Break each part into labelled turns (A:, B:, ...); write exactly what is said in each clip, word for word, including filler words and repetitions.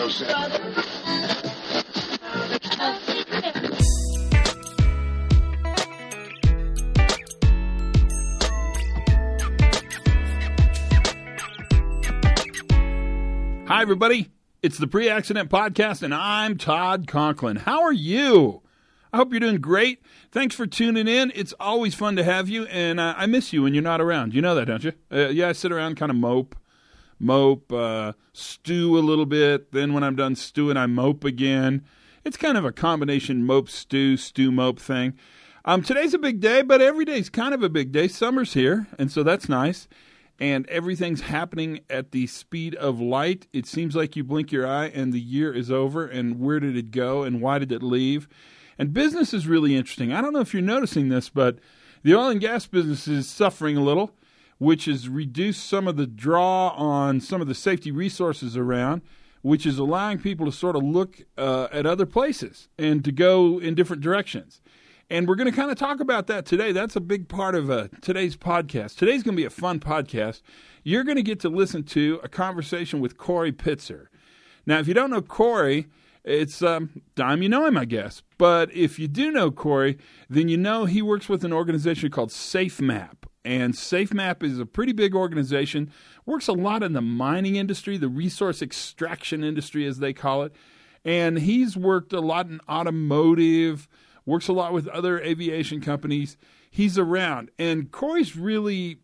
A: Hi, everybody. It's the Pre-Accident Podcast, and I'm Todd Conklin. How are you? I hope you're doing great. Thanks for tuning in. It's always fun to have you, and uh, I miss you when you're not around. You know that, don't you? Uh, yeah, I sit around, kind of mope, mope, uh, stew a little bit. Then when I'm done stewing, I mope again. It's kind of a combination mope, stew, stew, mope thing. Um, today's a big day, but every day's kind of a big day. Summer's here, and so that's nice. And everything's happening at the speed of light. It seems like you blink your eye and the year is over, and where did it go, and why did it leave? And business is really interesting. I don't know if you're noticing this, but the oil and gas business is suffering a little, which has reduced some of the draw on some of the safety resources around, which is allowing people to sort of look uh, at other places and to go in different directions. And we're going to kind of talk about that today. That's a big part of uh, today's podcast. Today's going to be a fun podcast. You're going to get to listen to a conversation with Corey Pitzer. Now, if you don't know Corey, it's um, time you know him, I guess. But if you do know Corey, then you know he works with an organization called SafeMap. And SafeMap is a pretty big organization, works a lot in the mining industry, the resource extraction industry, as they call it. And he's worked a lot in automotive, works a lot with other aviation companies. He's around. And Corey's really,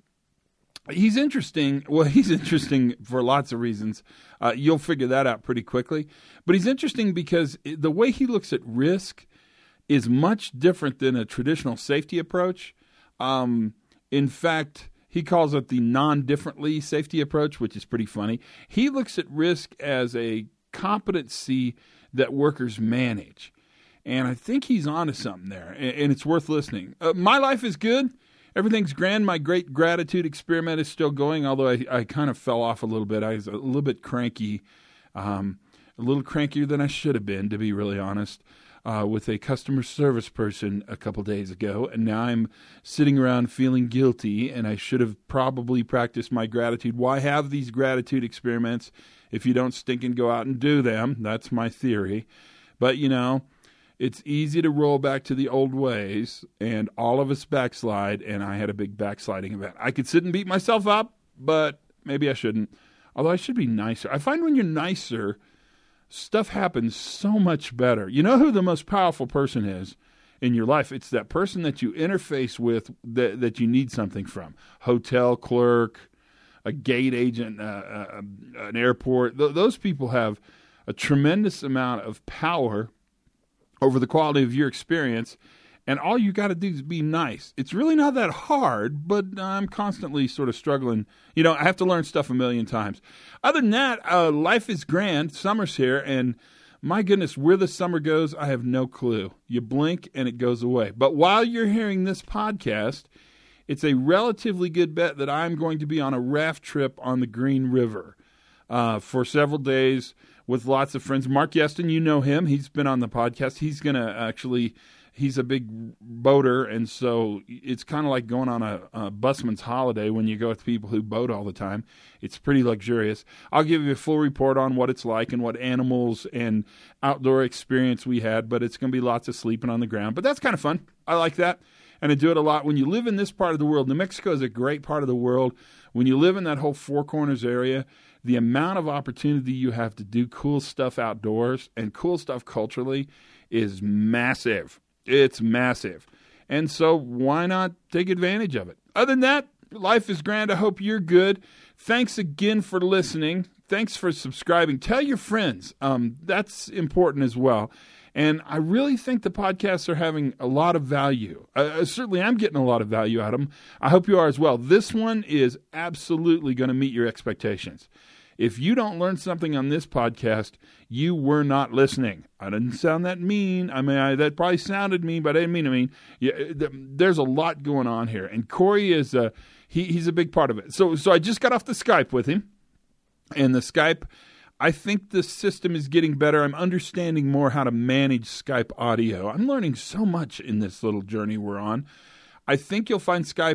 A: he's interesting. Well, he's interesting for lots of reasons. Uh, you'll figure that out pretty quickly. But he's interesting because the way he looks at risk is much different than a traditional safety approach. Um, in fact, he calls it the non-differently safety approach, which is pretty funny. He looks at risk as a competency that workers manage. And I think he's onto something there, and it's worth listening. Uh, my life is good. Everything's grand. My great gratitude experiment is still going, although I, I kind of fell off a little bit. I was a little bit cranky, um, a little crankier than I should have been, to be really honest, uh, with a customer service person a couple days ago. And now I'm sitting around feeling guilty, and I should have probably practiced my gratitude. Why have these gratitude experiments if you don't stink and go out and do them? That's my theory. But, you know, it's easy to roll back to the old ways, and all of us backslide, and I had a big backsliding event. I could sit and beat myself up, but maybe I shouldn't, although I should be nicer. I find when you're nicer, stuff happens so much better. You know who the most powerful person is in your life? It's that person that you interface with that, that you need something from. Hotel clerk, a gate agent, uh, uh, an airport. Th- those people have a tremendous amount of power over the quality of your experience, and all you got to do is be nice. It's really not that hard, but I'm constantly sort of struggling. You know, I have to learn stuff a million times. Other than that, uh, life is grand. Summer's here, and my goodness, where the summer goes, I have no clue. You blink, and it goes away. But while you're hearing this podcast, it's a relatively good bet that I'm going to be on a raft trip on the Green River uh, for several days, with lots of friends. Mark Yeston, you know him. He's been on the podcast. He's going to actually, he's a big boater, and so it's kind of like going on a, a busman's holiday when you go with people who boat all the time. It's pretty luxurious. I'll give you a full report on what it's like and what animals and outdoor experience we had, but it's going to be lots of sleeping on the ground. But that's kind of fun. I like that, and I do it a lot. When you live in this part of the world, New Mexico is a great part of the world. When you live in that whole Four Corners area, the amount of opportunity you have to do cool stuff outdoors and cool stuff culturally is massive. It's massive. And so why not take advantage of it? Other than that, life is grand. I hope you're good. Thanks again for listening. Thanks for subscribing. Tell your friends. Um, that's important as well. And I really think the podcasts are having a lot of value. Uh, certainly I'm getting a lot of value out of them. I hope you are as well. This one is absolutely going to meet your expectations. If you don't learn something on this podcast, you were not listening. I didn't sound that mean. I mean, I, that probably sounded mean, but I didn't mean to mean. Yeah, th- there's a lot going on here. And Corey is a, he, he's a big part of it. So, so I just got off the Skype with him. And the Skype, I think the system is getting better. I'm understanding more how to manage Skype audio. I'm learning so much in this little journey we're on. I think you'll find Skype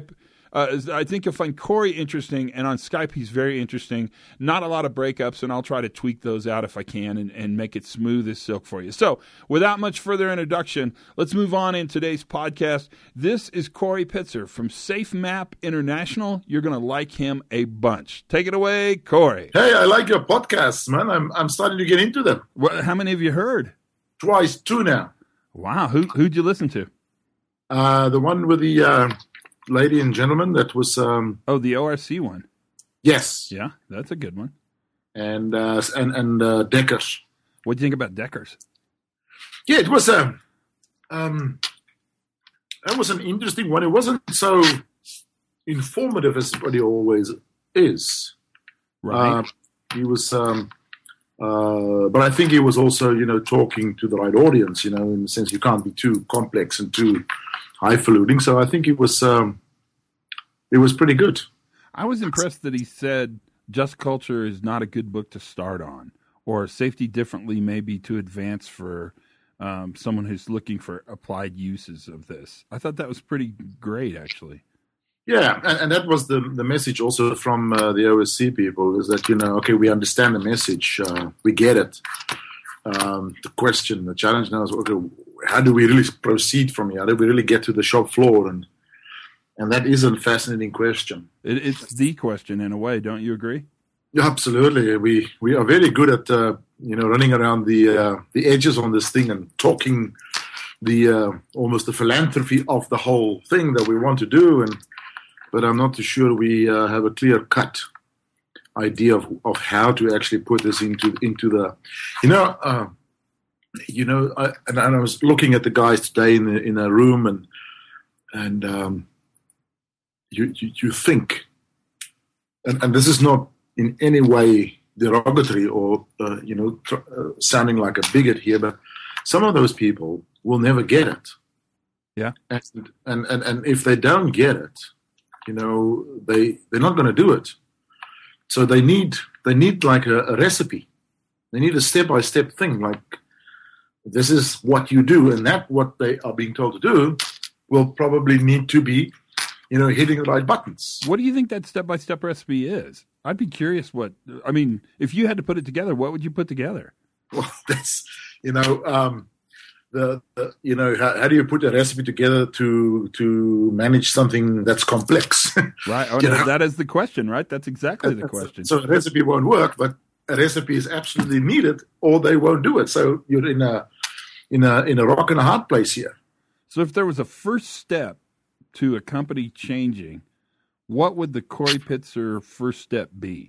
A: Uh, I think you'll find Corey interesting, and on Skype he's very interesting. Not a lot of breakups, and I'll try to tweak those out if I can and, and make it smooth as silk for you. So without much further introduction, let's move on in today's podcast. This is Corey Pitzer from SafeMap International. You're going to like him a bunch. Take it away, Corey.
B: Hey, I like your podcasts, man. I'm I'm starting to get into them.
A: What, how many have you heard?
B: Twice, two now.
A: Wow. Who, who'd you listen to?
B: Uh, the one with the uh, lady and gentleman that was... Um,
A: oh, the O R C one.
B: Yes.
A: Yeah, that's a good one.
B: And uh, and, and uh, Deckers.
A: What do you think about Deckers?
B: Yeah, it was a... Um, that was an interesting one. It wasn't so informative as what he always is.
A: Right.
B: Uh, he was... Um, Uh, but I think he was also, you know, talking to the right audience, you know, in the sense you can't be too complex and too highfalutin. So I think it was, um, it was pretty good.
A: I was impressed that he said Just Culture is not a good book to start on, or Safety Differently maybe to advance for um, someone who's looking for applied uses of this. I thought that was pretty great, actually.
B: Yeah, and, and that was the the message also from uh, the O S C people, is that, you know, okay, we understand the message, uh, we get it. Um, the question, the challenge now is, okay, how do we really proceed from here? How do we really get to the shop floor? And and that is a fascinating question.
A: It, it's the question in a way, don't you agree?
B: Yeah, absolutely. We we are very good at uh, you know running around the uh, the edges on this thing and talking the uh, almost the philanthropy of the whole thing that we want to do, and. But I'm not too sure we uh, have a clear-cut idea of, of how to actually put this into into the, you know, uh, you know. I, and I was looking at the guys today in the, in a room, and and um, you, you you think, and, and this is not in any way derogatory or uh, you know tr- uh, sounding like a bigot here, but some of those people will never get it.
A: Yeah,
B: and and and, and if they don't get it. You know, they they're not going to do it. So they need they need like a, a recipe. They need a step by step thing. Like this is what you do, and that what they are being told to do will probably need to be, you know, hitting the right buttons.
A: What do you think that step by step recipe is? I'd be curious. What I mean, if you had to put it together, what would you put together?
B: Well, that's you know. Um, The, the, you know, how, how do you put a recipe together to to manage something that's complex?
A: Right. Oh, no, that is the question, right? That's exactly the question.
B: So a recipe won't work, but a recipe is absolutely needed, or they won't do it. So you're in a in a in a rock and a hard place here.
A: So if there was a first step to a company changing, what would the Corey Pitzer first step be?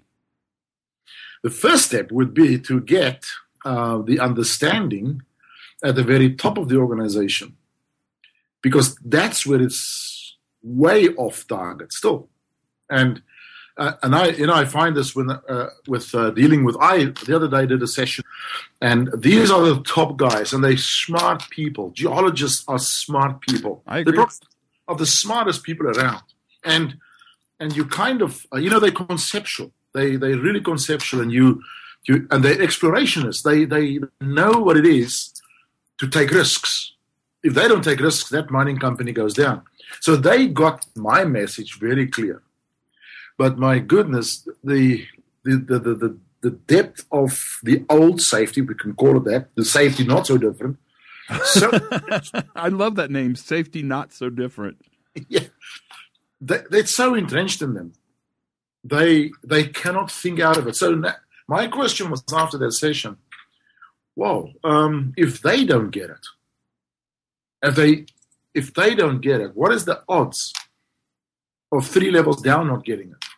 B: The first step would be to get uh, the understanding at the very top of the organization, because that's where it's way off target still. And uh, and I you know I find this when uh, with uh, dealing with I the other day did a session, and these are the top guys, and they're smart people. Geologists are smart people.
A: I agree.
B: They're probably of the smartest people around, and and you kind of uh, you know they're conceptual. They they're really conceptual, and you you and they're explorationists. They they know what it is to take risks. If they don't take risks, that mining company goes down. So they got my message very clear. But my goodness, the the the the, the, the depth of the old safety, we can call it that, the safety not so different. So,
A: I love that name, Safety Not So Different.
B: Yeah, they, they're so entrenched in them. They they cannot think out of it. So my question was after that session, Whoa! Um, if they don't get it, if they if they don't get it, what is the odds of three levels down not getting it?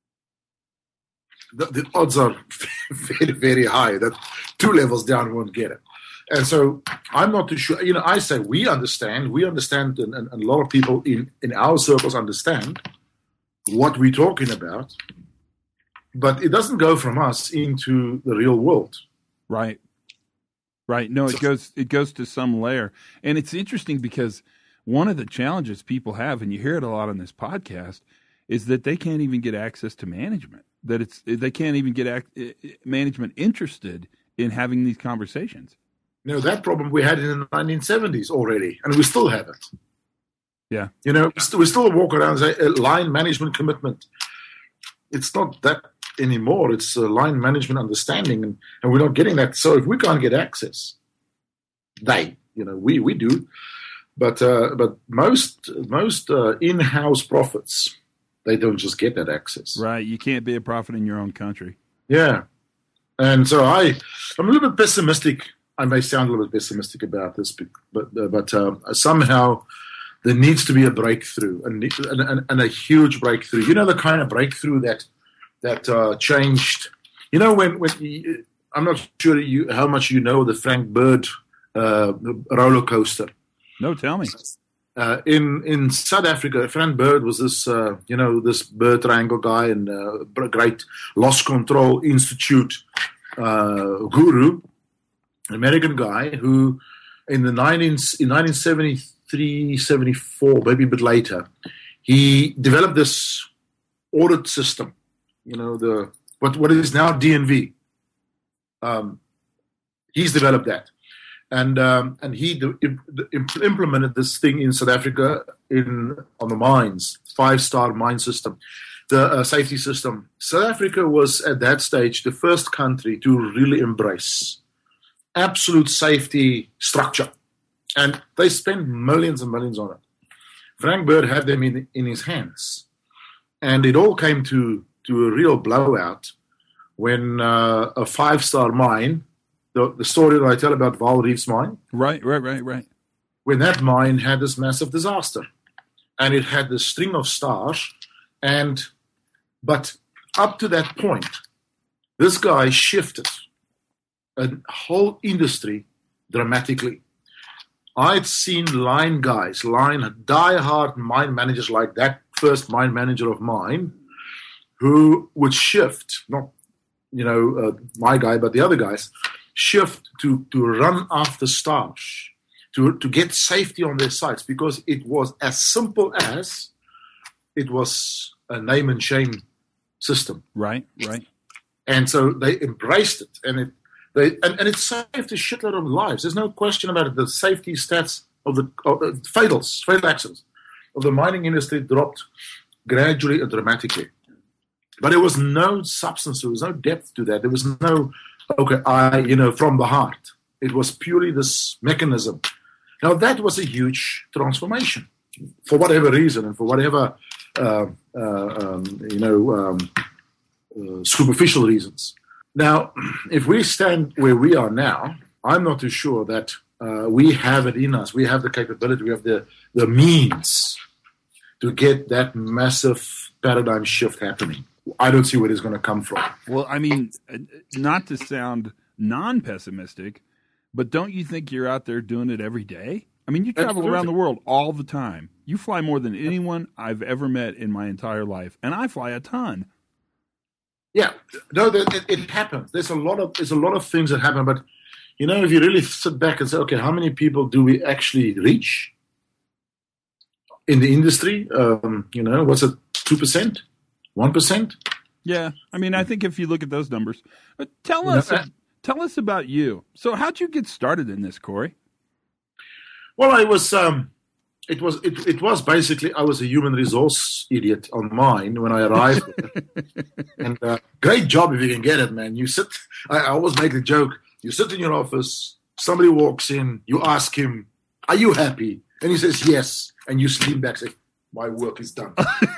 B: The, the odds are very, very high that two levels down won't get it. And so I'm not too sure. You know, I say we understand. We understand, and, and, and a lot of people in, in our circles understand what we're talking about. But it doesn't go from us into the real world.
A: Right. Right. No, it goes it goes to some layer. And it's interesting because one of the challenges people have, and you hear it a lot on this podcast, is that they can't even get access to management. That it's they can't even get ac- management interested in having these conversations.
B: You know, that problem we had in the nineteen seventies already, and we still have it.
A: Yeah.
B: You know, we still, we still walk around and say uh, line management commitment. It's not that anymore. It's uh, line management understanding, and, and we're not getting that. So if we can't get access, they, you know, we we do, but uh, but most most uh, in-house prophets, they don't just get that access.
A: Right. You can't be a prophet in your own country.
B: Yeah. And so I, I'm a little bit pessimistic. I may sound a little bit pessimistic about this, but uh, but uh, somehow there needs to be a breakthrough, and, and, and a huge breakthrough. You know, the kind of breakthrough that that uh, changed. You know, when when you, I'm not sure you how much you know the Frank Bird uh, roller coaster.
A: No, tell me.
B: Uh, in in South Africa, Frank Bird was this uh, you know this bird triangle guy and uh, great loss control institute uh, guru, an American guy who in the nineteen in nineteen seventy-three, seventy-four, maybe a bit later, he developed this audit system. You know the what what is now D N V. Um, he's developed that. And um, and he de- imp- implemented this thing in South Africa in on the mines, five-star mine system, the uh, safety system. South Africa was at that stage the first country to really embrace absolute safety structure, and they spent millions and millions on it. Frank Bird had them in in his hands, and it all came to to a real blowout when uh, a five-star mine. The, the story that I tell about Vaal Reef's mine.
A: Right, right, right, right.
B: When that mine had this massive disaster. And it had this string of stars. And but up to that point, this guy shifted a whole industry dramatically. I'd seen line guys, line diehard mine managers like that first mine manager of mine, who would shift, not, you know, uh, my guy, but the other guys, shift to, to run after stars, to, to get safety on their sites, because it was as simple as it was a name and shame system.
A: Right, right.
B: And so they embraced it, and it they and, and it saved a shitload of lives. There's no question about it. The safety stats of the of, uh, fatals, fatal accidents of the mining industry dropped gradually and dramatically. But there was no substance, there was no depth to that. There was no Okay, I, you know, from the heart. It was purely this mechanism. Now, that was a huge transformation for whatever reason and for whatever, uh, uh, um, you know, um, uh, superficial reasons. Now, if we stand where we are now, I'm not too sure that uh, we have it in us. We have the capability, we have the, the means to get that massive paradigm shift happening. I don't see where it's going to come from.
A: Well, I mean, not to sound non-pessimistic, but don't you think you're out there doing it every day? I mean, you travel Absolutely. around the world all the time. You fly more than anyone I've ever met in my entire life, and I fly a ton.
B: Yeah, no, it, it happens. There's a lot of there's a lot of things that happen, but you know, if you really sit back and say, okay, how many people do we actually reach in the industry? Um, you know, what's it, two percent? One percent?
A: Yeah, I mean, I think if you look at those numbers, but tell us, no, uh, tell us about you. So, how'd you get started in this, Corey?
B: Well, I was, um, it was, it, it was basically, I was a human resource idiot on mine when I arrived, and uh, great job if you can get it, man. You sit. I, I always make the joke. You sit in your office. Somebody walks in. You ask him, "Are you happy?" And he says, "Yes." And you lean back, and say, "My work is done."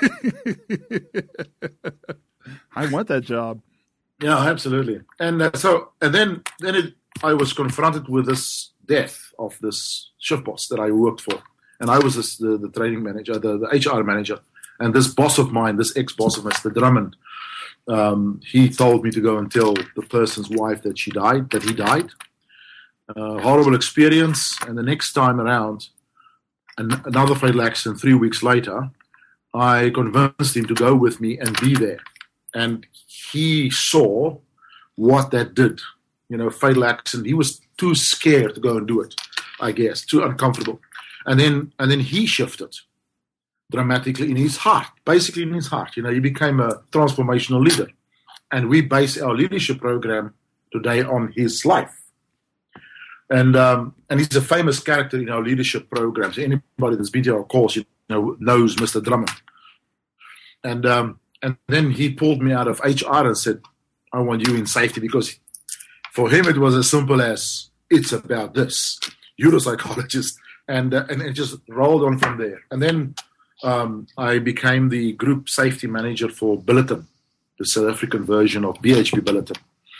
A: I want that job.
B: Yeah, absolutely. And uh, so, and then, then it, I was confronted with this death of this shift boss that I worked for, and I was this, the the training manager, the, the H R manager, and this boss of mine, this ex-boss of mine, Mister Drummond, um, he told me to go and tell the person's wife that she died, that he died. Uh, horrible experience, and the next time around. Another fatal accident three weeks later, I convinced him to go with me and be there. And he saw what that did. You know, fatal accident. He was too scared to go and do it, I guess, too uncomfortable. And then and then he shifted dramatically in his heart, basically in his heart. You know, he became a transformational leader. And we base our leadership program today on his life. And um, and he's a famous character in our leadership programs. Anybody that's been to our course, you know, knows Mister Drummond. And um, and then he pulled me out of H R and said, I want you in safety, because for him it was as simple as, it's about this. You're a psychologist. And, uh, and it just rolled on from there. And then um, I became the group safety manager for Billiton, the South African version of B H P Billiton.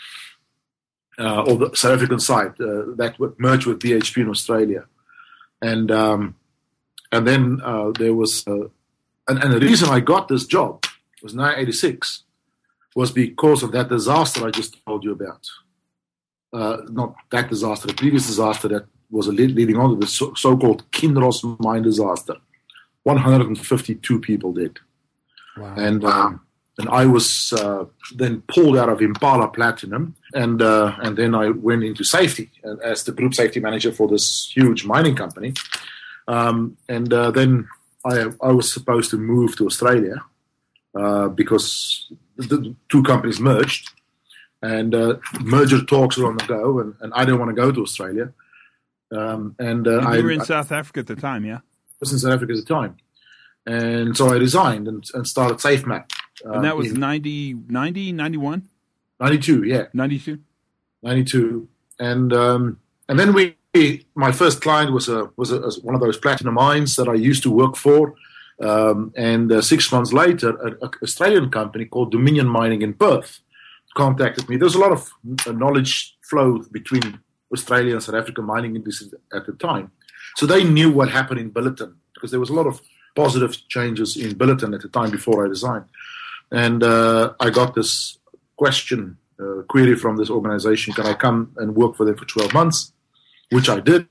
B: Uh, or the South African side uh, that would merge with B H P in Australia. And um, and then uh, there was, uh, and, and the reason I got this job was nineteen eighty-six, was because of that disaster I just told you about. Uh, not that disaster, the previous disaster that was leading on to the so- so-called Kinross mine disaster. one hundred fifty-two people dead.
A: Wow.
B: And um, and I was uh, then pulled out of Impala Platinum, and uh, and then I went into safety as the group safety manager for this huge mining company. Um, and uh, then I I was supposed to move to Australia uh, because the two companies merged, and uh, merger talks were on the go, and, and I didn't want to go to Australia. Um, and uh,
A: you
B: I
A: were in
B: I,
A: South Africa at the time, yeah?
B: I was in South Africa at the time. And so I resigned and, and started SafeMap. Um,
A: And that was ninety, ninety, ninety-one?
B: ninety-two, yeah.
A: ninety-two?
B: ninety-two. And um, and then we, my first client was a was a, one of those platinum mines that I used to work for. Um, and uh, six months later, an Australian company called Dominion Mining in Perth contacted me. There was a lot of knowledge flow between Australia and South African mining industry at the time. So they knew what happened in Billiton, because there was a lot of positive changes in Billiton at the time before I resigned. And uh, I got this question, uh, query from this organization, can I come and work for them for twelve months? Which I did.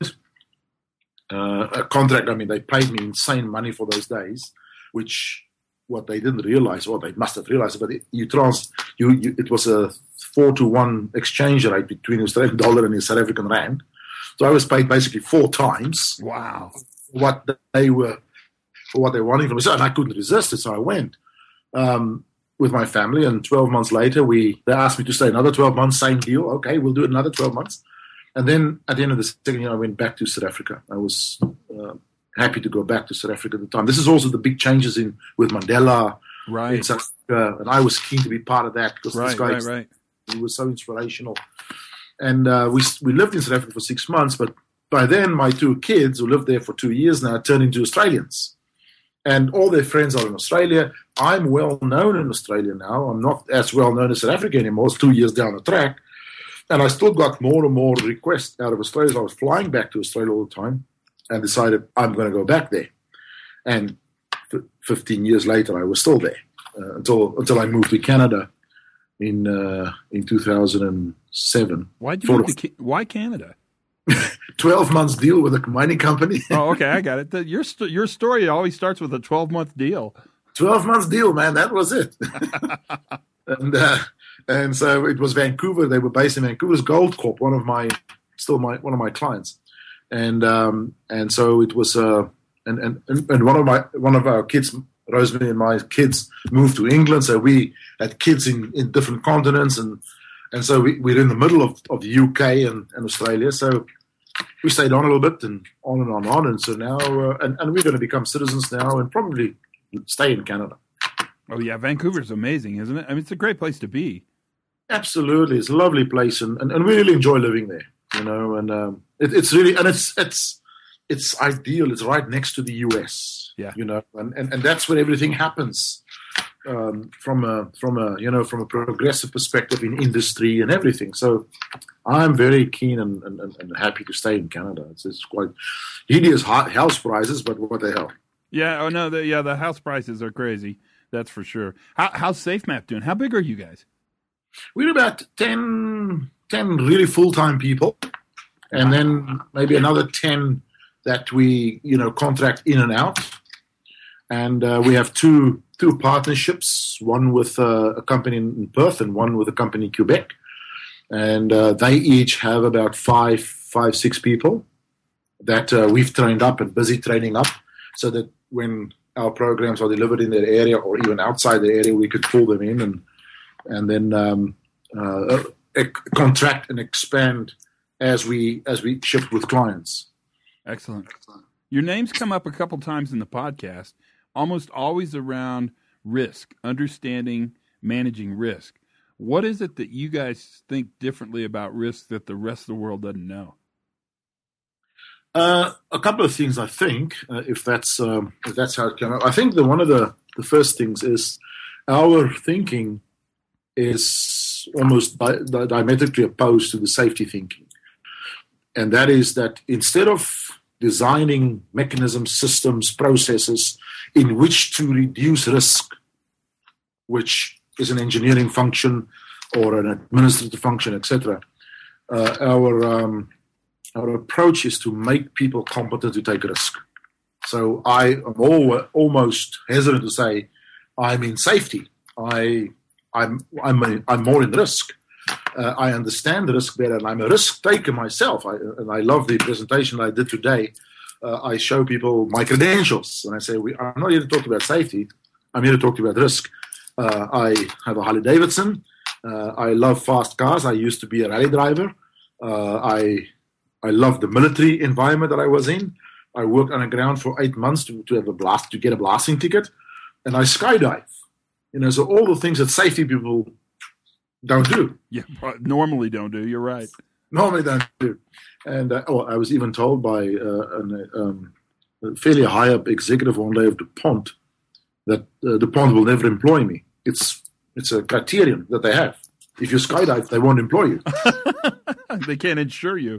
B: Uh, a contract, I mean, they paid me insane money for those days, which what they didn't realize, or they must have realized, but it, you trans, you, you, it was a four to one exchange rate between the Australian dollar and the South African rand. So I was paid basically four times.
A: Wow.
B: What they were, for what they wanted from me. And I couldn't resist it, so I went um, with my family. And twelve months later, we they asked me to stay another twelve months, same deal. Okay, we'll do another twelve months. And then at the end of the second year, I went back to South Africa. I was uh, happy to go back to South Africa at the time. This is also the big changes in with Mandela
A: right.
B: in South Africa, and I was keen to be part of that because
A: right,
B: this guy
A: right, right.
B: he was so inspirational. And uh, we we lived in South Africa for six months, but by then my two kids, who lived there for two years now, turned into Australians. And all their friends are in Australia. I'm well known in Australia now. I'm not as well known as South Africa anymore. It's two years down the track. And I still got more and more requests out of Australia. So I was flying back to Australia all the time and decided I'm going to go back there. And f- fifteen years later, I was still there uh, until until I moved to Canada in uh, in two thousand seven.
A: Why did you move to, why Canada?
B: twelve months deal with a mining company.
A: Oh, okay, I got it. The, your st- your story always starts with a twelve month deal.
B: twelve months deal, man. That was it. and uh, and so it was Vancouver. They were based in Vancouver's Gold Corp, one of my still my one of my clients, and um, and so it was. Uh, and, and and one of my one of our kids, Rosemary and my kids, moved to England. So we had kids in, in different continents, and and so we, we're in the middle of, of the U K and, and Australia. So we stayed on a little bit and on and on and on. And so now, uh, and, and we're going to become citizens now and probably stay in Canada.
A: Oh, yeah. Vancouver's amazing, isn't it? I mean, it's a great place to be.
B: Absolutely. It's a lovely place. And, and, and we really enjoy living there, you know, and um, it, it's really, and it's, it's, it's ideal. It's right next to the U S,
A: yeah.
B: you know, and, and, and that's where everything happens. Um, from a from a you know from a progressive perspective in industry and everything. So I'm very keen and, and, and happy to stay in Canada. It's, it's quite hideous house prices, but what the hell?
A: Yeah. Oh no. The, yeah. The house prices are crazy. That's for sure. How, how's SafeMap doing? How big are you guys?
B: We're about ten, ten really full time people, and wow. then maybe another ten that we you know contract in and out. And uh, we have two two partnerships, one with uh, a company in Perth and one with a company in Quebec. And uh, they each have about five, five, six people that uh, we've trained up and busy training up so that when our programs are delivered in their area or even outside the area, we could pull them in and and then um, uh, contract and expand as we as we ship with clients.
A: Excellent. Your name's come up a couple times in the podcast, almost always around risk, understanding, managing risk. What is it that you guys think differently about risk that the rest of the world doesn't know?
B: Uh, a couple of things, I think, uh, if that's um, if that's how it came out. I think that one of the, the first things is our thinking is almost di- di- diametrically opposed to the safety thinking. And that is that instead of designing mechanisms, systems, processes in which to reduce risk, which is an engineering function or an administrative function, et cetera, uh, our um, our approach is to make people competent to take risk. So I am al- almost hesitant to say I'm in safety. I I'm I'm I'm more in risk. Uh, I understand the risk better, and I'm a risk taker myself. I, and I love the presentation I did today. Uh, I show people my credentials, and I say, we, I'm not here to talk about safety. I'm here to talk about risk. Uh, I have a Harley Davidson. Uh, I love fast cars. I used to be a rally driver. Uh, I I love the military environment that I was in. I worked underground for eight months to, to have a blast, to get a blasting ticket, and I skydive. You know, so all the things that safety people don't do.
A: Yeah, normally don't do. You're right.
B: Normally don't do. And uh, oh, I was even told by uh, an, um, a fairly high-up executive one day of DuPont that uh, DuPont will never employ me. It's it's a criterion that they have. If you skydive, they won't employ you.
A: They can't insure you.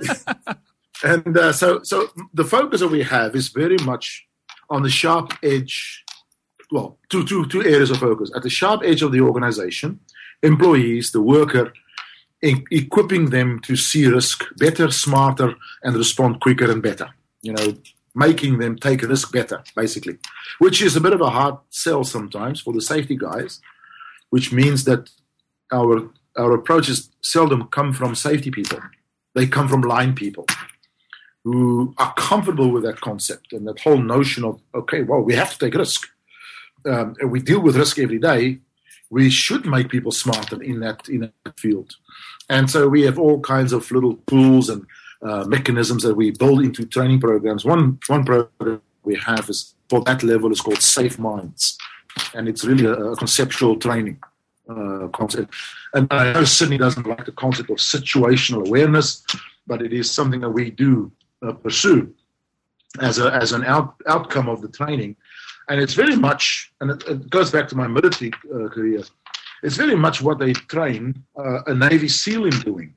B: And uh, so, so the focus that we have is very much on the sharp edge. Well, two, two, two areas of focus. At the sharp edge of the organization, employees, the worker, e- equipping them to see risk better, smarter, and respond quicker and better. You know, making them take risk better, basically, which is a bit of a hard sell sometimes for the safety guys, which means that our our approaches seldom come from safety people. They come from line people who are comfortable with that concept and that whole notion of, okay, well, we have to take risk. Um, and we deal with risk every day. We should make people smarter in that in that field. And so we have all kinds of little tools and uh, mechanisms that we build into training programs. One one program we have is for that level is called Safe Minds. And it's really a, a conceptual training uh, concept. And I know Sydney doesn't like the concept of situational awareness, but it is something that we do uh, pursue as a as an out, outcome of the training. And it's very much, and it, it goes back to my military uh, career, it's very much what they train uh, a Navy SEAL in doing.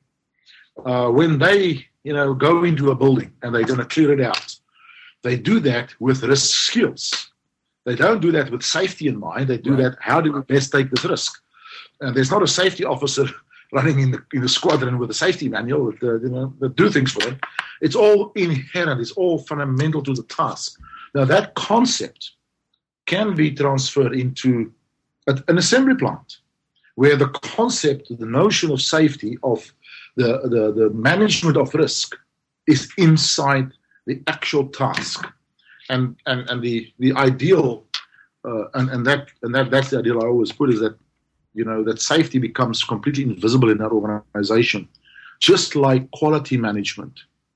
B: Uh, when they, you know, go into a building and they're going to clear it out, they do that with risk skills. They don't do that with safety in mind. They do right. that, how do we best take this risk? And there's not a safety officer running in the, in the squadron with a safety manual that, uh, you know, that do things for them. It's all inherent. It's all fundamental to the task. Now, that concept can be transferred into an assembly plant where the concept, the notion of safety, of the, the, the management of risk is inside the actual task. And and, and the, the ideal, uh, and, and that and that that's the ideal I always put, is that, you know, that safety becomes completely invisible in that organization, just like quality management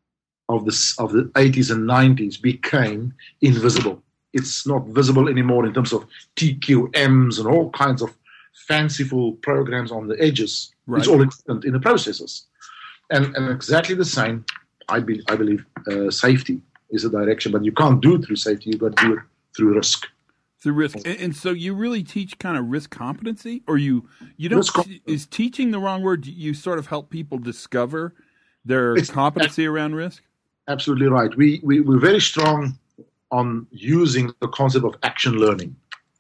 B: of the, of the eighties and nineties became invisible. It's not visible anymore in terms of T Q Ms and all kinds of fanciful programs on the edges. Right. It's all in, in the processes. And, and exactly the same, I, be, I believe, uh, safety is a direction, but you can't do it through safety. You've got to do it through risk.
A: Through risk. And, and so you really teach kind of risk competency? Or you, you don't, t- is teaching the wrong word? You sort of help people discover their it's, competency around risk?
B: Absolutely right. We, we, we're very strong on using the concept of action learning.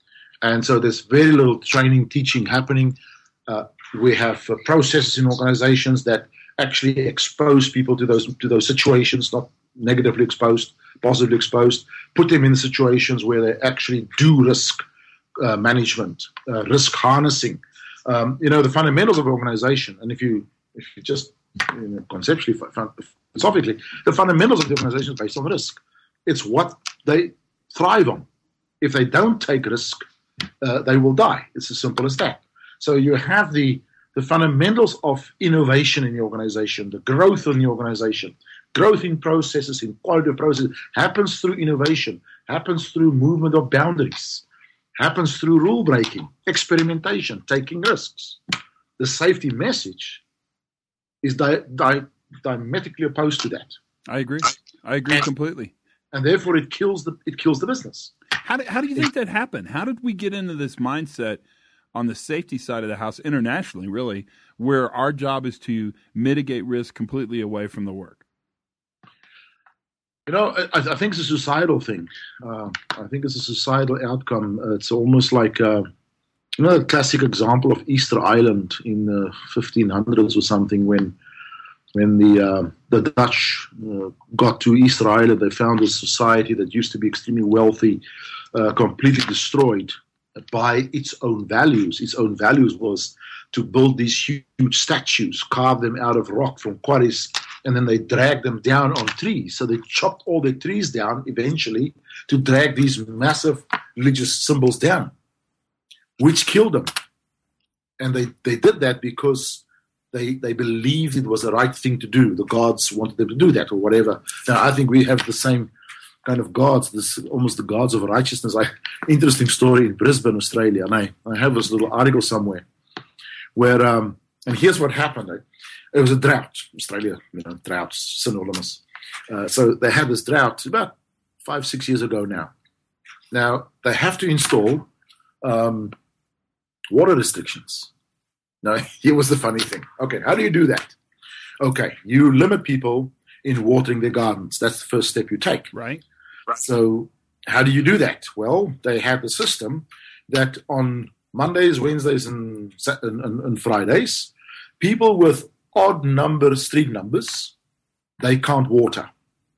B: And so there's very little training, teaching happening. Uh, we have uh, processes in organizations that actually expose people to those to those situations, not negatively exposed, positively exposed, put them in situations where they actually do risk uh, management, uh, risk harnessing. Um, you know, the fundamentals of an organization, and if you if you just you know, conceptually, philosophically, the fundamentals of the organization is based on risk. It's what they thrive on. If they don't take risk, uh, they will die. It's as simple as that. So you have the the fundamentals of innovation in the organization, the growth in the organization, growth in processes, in quality of processes, happens through innovation, happens through movement of boundaries, happens through rule breaking, experimentation, taking risks. The safety message is di- di- diametrically opposed to that.
A: I agree. I agree
B: and,
A: completely.
B: And therefore, it kills the it kills the business.
A: How do, how do you think that happened? How did we get into this mindset on the safety side of the house, internationally, really, where our job is to mitigate risk completely away from the work?
B: You know, I, I think it's a societal thing. Uh, I think it's a societal outcome. Uh, it's almost like, uh, you know, a classic example of Easter Island in the fifteen hundreds or something, when when the uh, the Dutch uh, got to Easter Island, they found a society that used to be extremely wealthy, uh, completely destroyed by its own values. Its own values was to build these huge statues, carve them out of rock from quarries, and then they dragged them down on trees. So they chopped all the trees down eventually to drag these massive religious symbols down, which killed them. And they, they did that because they they believed it was the right thing to do. The gods wanted them to do that or whatever. Now, I think we have the same kind of gods, this almost the gods of righteousness. I, interesting story in Brisbane, Australia, and I, I have this little article somewhere where, um, and here's what happened. It was a drought. Australia, you know, droughts, synonymous. Uh, so they had this drought about five, six years ago now. Now, they have to install um, water restrictions. Now, here was the funny thing. Okay, how do you do that? Okay, you limit people in watering their gardens. That's the first step you take.
A: Right.
B: Right. So how do you do that? Well, they have a system that on Mondays, Wednesdays, and, and, and Fridays, people with odd number street numbers, they can't water.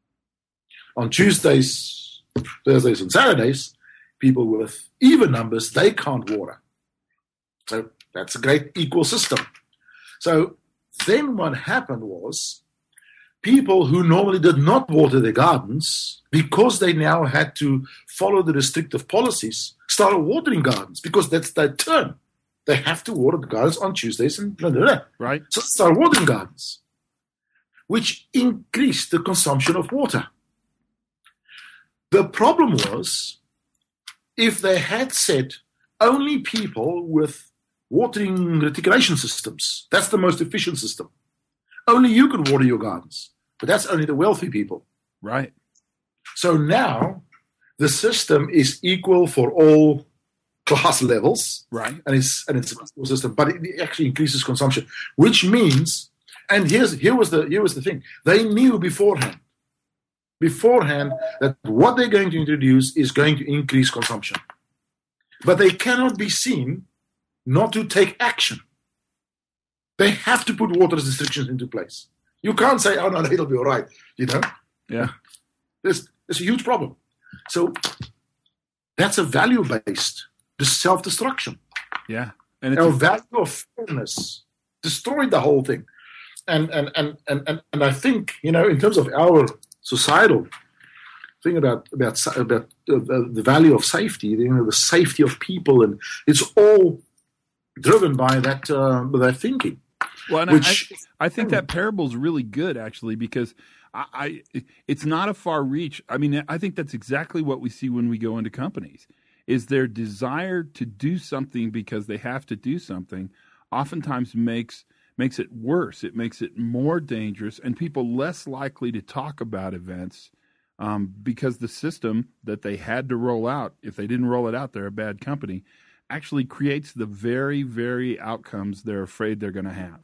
B: On Tuesdays, Thursdays, and Saturdays, people with even numbers, they can't water. So that's a great equal system. So then what happened was people who normally did not water their gardens, because they now had to follow the restrictive policies, started watering gardens because that's their turn. They have to water the gardens on Tuesdays and blah, blah, blah.
A: Right.
B: So started watering gardens, which increased the consumption of water. The problem was, if they had said only people with watering reticulation systems, that's the most efficient system. Only you can water your gardens, but that's only the wealthy people.
A: Right.
B: So now the system is equal for all class levels.
A: Right.
B: And it's and it's a equal system, but it actually increases consumption, which means, and here's here was the here was the thing. They knew beforehand, beforehand that what they're going to introduce is going to increase consumption. But they cannot be seen not to take action. They have to put water restrictions into place. You can't say, oh, no, it'll be all right, you know?
A: Yeah.
B: There's, there's a huge problem. So that's a value-based self-destruction.
A: Yeah. And it's
B: Our
A: a-
B: value of fairness destroyed the whole thing. And, and, and, and, and, and I think, you know, in terms of our societal thing about, about, about uh, the value of safety, you know, the safety of people, and it's all driven by that, uh, by that thinking.
A: Well, and
B: which,
A: I, I think that parable is really good, actually, because I, I, it's not a far reach. I mean, I think that's exactly what we see when we go into companies, is their desire to do something because they have to do something oftentimes makes makes it worse. It makes it more dangerous, and people less likely to talk about events um, because the system that they had to roll out, if they didn't roll it out, they're a bad company, actually creates the very, very outcomes they're afraid they're going to have.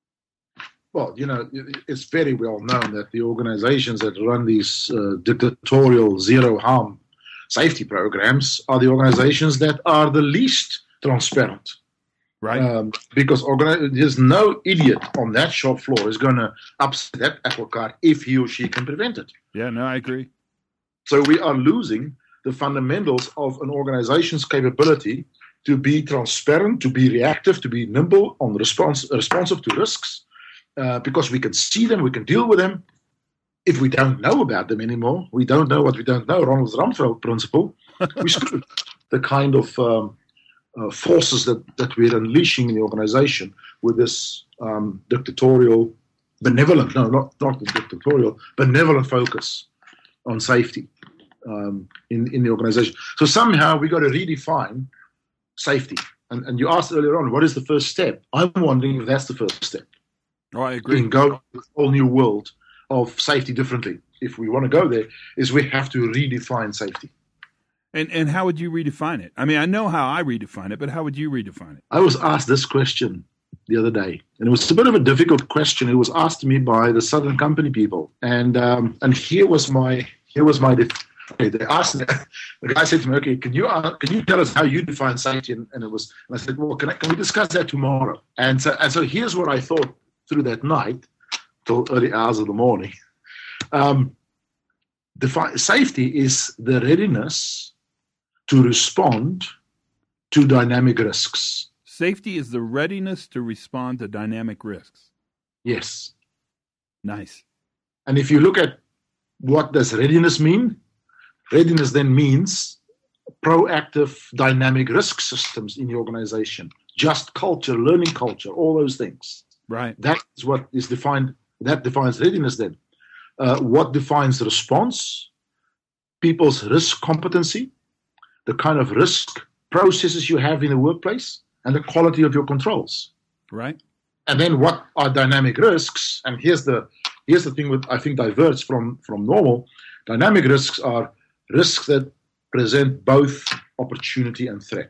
B: Well, you know, it's very well known that the organizations that run these uh, dictatorial zero harm safety programs are the organizations that are the least transparent.
A: Right.
B: Um, because organi- there's no idiot on that shop floor who's going to upset that apple cart if he or she can prevent it.
A: Yeah, no, I agree.
B: So we are losing the fundamentals of an organization's capability to be transparent, to be reactive, to be nimble, on response, responsive to risks, uh, because we can see them, we can deal with them. If we don't know about them anymore, we don't know what we don't know, Ronald Rumsfeld principle, we screw the kind of um, uh, forces that, that we're unleashing in the organization with this um, dictatorial, benevolent, no, not, not the dictatorial, benevolent focus on safety um, in, in the organization. So somehow we got to redefine safety. And, and you asked earlier on, what is the first step? I'm wondering if that's the first step.
A: Oh, I agree.
B: We can go to a whole new world of safety differently. If we want to go there, is we have to redefine safety.
A: And and how would you redefine it? I mean, I know how I redefine it, but how would you redefine it?
B: I was asked this question the other day, and it was a bit of a difficult question. It was asked to me by the Southern Company people, and um, and here was my here was my. Def- okay, they asked me, the guy said to me, "Okay, can you uh, can you tell us how you define safety?" And, and it was, and I said, "Well, can I, can we discuss that tomorrow?" And so and so here's what I thought through that night till early hours of the morning. Um, defi- safety is the readiness to respond to dynamic risks.
A: Safety is the readiness to respond to dynamic risks.
B: Yes.
A: Nice.
B: And if you look at what does readiness mean, readiness then means proactive dynamic risk systems in the organization, just culture, learning culture, all those things.
A: Right.
B: That is what is defined, that defines readiness then. Uh, what defines response? People's risk competency, the kind of risk processes you have in the workplace, and the quality of your controls.
A: Right.
B: And then what are dynamic risks? And here's the here's the thing that I think diverges from, from normal. Dynamic risks are risks that present both opportunity and threat.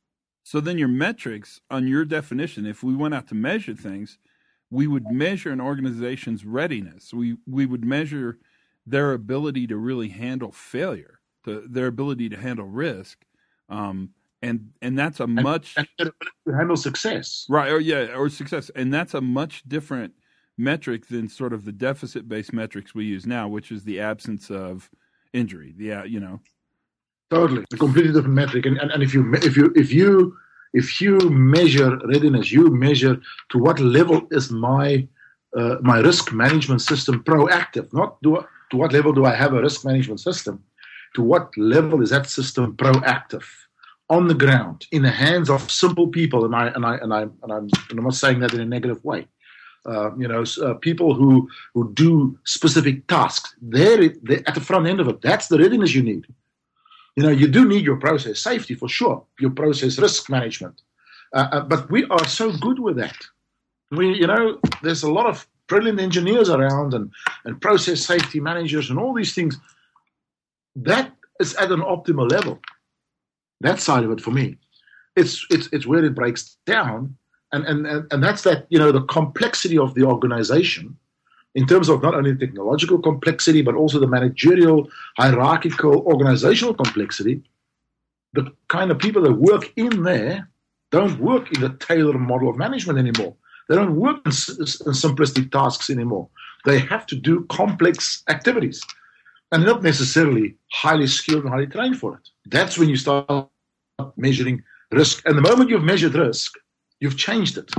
A: So then your metrics on your definition, if we went out to measure things, we would measure an organization's readiness. We we would measure their ability to really handle failure, to, their ability to handle risk. Um, and and that's a much...
B: And, and to handle success.
A: Right, or yeah, or success. And that's a much different metric than sort of the deficit-based metrics we use now, which is the absence of injury. Yeah, you know.
B: Totally, a completely different metric. And, and and if you if you if you if you measure readiness, you measure to what level is my uh, my risk management system proactive. Not do to what level do I have a risk management system? To what level is that system proactive on the ground in the hands of simple people? And I and I and I and I'm, and I'm not saying that in a negative way. Uh, you know, uh, people who who do specific tasks. They're, they're at the front end of it. That's the readiness you need. You know, you do need your process safety for sure, your process risk management. Uh, uh, but we are so good with that. We, you know, there's a lot of brilliant engineers around and, and process safety managers and all these things. That is at an optimal level. That side of it for me. It's it's it's where it breaks down. And, and, and, and that's that, you know, the complexity of the organization in terms of not only technological complexity, but also the managerial, hierarchical, organizational complexity. The kind of people that work in there don't work in the Taylor model of management anymore. They don't work in, in simplistic tasks anymore. They have to do complex activities and not necessarily highly skilled and highly trained for it. That's when you start measuring risk. And the moment you've measured risk, you've changed it.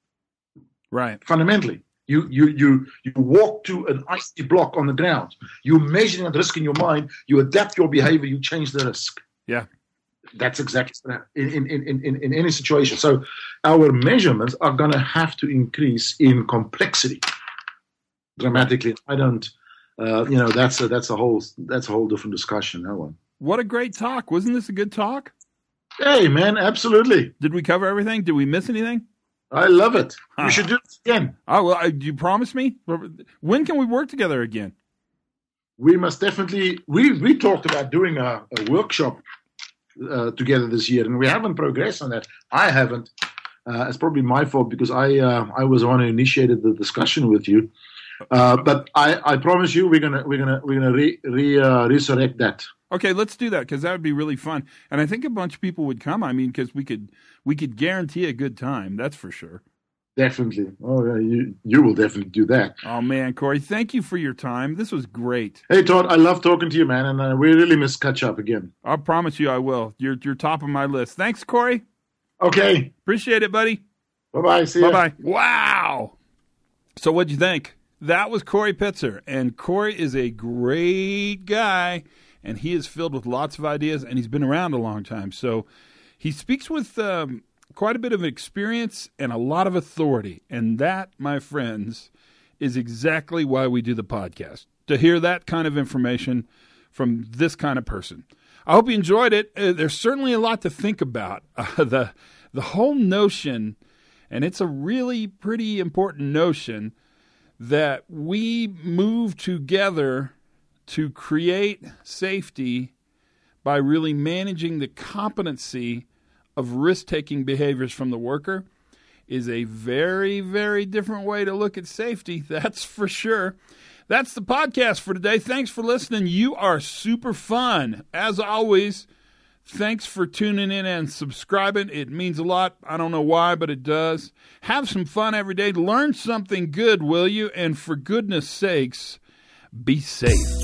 A: Right.
B: Fundamentally. You you you you walk to an icy block on the ground. You're measuring the risk in your mind. You adapt your behavior. You change the risk.
A: Yeah,
B: that's exactly in in in in, in any situation. So our measurements are going to have to increase in complexity dramatically. I don't, uh, you know, that's a that's a whole that's a whole different discussion. That one.
A: What a great talk! Wasn't this a good talk?
B: Hey, man, absolutely.
A: Did we cover everything? Did we miss anything?
B: I love it.
A: Huh.
B: We should do it again.
A: Oh, well, I, do you promise me? When can we work together again?
B: We must definitely, we, we talked about doing a, a workshop uh, together this year, and we haven't progressed on that. I haven't. Uh, it's probably my fault because I uh, I was the one who initiated the discussion with you. Uh, but I, I promise you, we're gonna we're gonna we're gonna re, re uh, resurrect that.
A: Okay, let's do that because that would be really fun, and I think a bunch of people would come. I mean, because we could we could guarantee a good time. That's for sure.
B: Definitely. Oh, yeah, you you will definitely do that.
A: Oh man, Corey, thank you for your time. This was great.
B: Hey Todd, I love talking to you, man, and uh, we really miss catch up again.
A: I promise you, I will. You're you're top of my list. Thanks, Corey.
B: Okay.
A: Appreciate it, buddy.
B: Bye bye. See you.
A: Bye bye. Wow. So what'd you think? That was Corey Pitzer, and Corey is a great guy, and he is filled with lots of ideas, and he's been around a long time. So He speaks with um, quite a bit of experience and a lot of authority. And that, my friends, is exactly why we do the podcast, to hear that kind of information from this kind of person. I hope you enjoyed it. Uh, there's certainly a lot to think about. Uh, the the whole notion, and it's a really pretty important notion, that we move together to create safety by really managing the competency of risk-taking behaviors from the worker is a very, very different way to look at safety. That's for sure. That's the podcast for today. Thanks for listening. You are super fun. As always, thanks for tuning in and subscribing. It means a lot. I don't know why, but it does. Have some fun every day. Learn something good, will you? And for goodness sakes, be safe.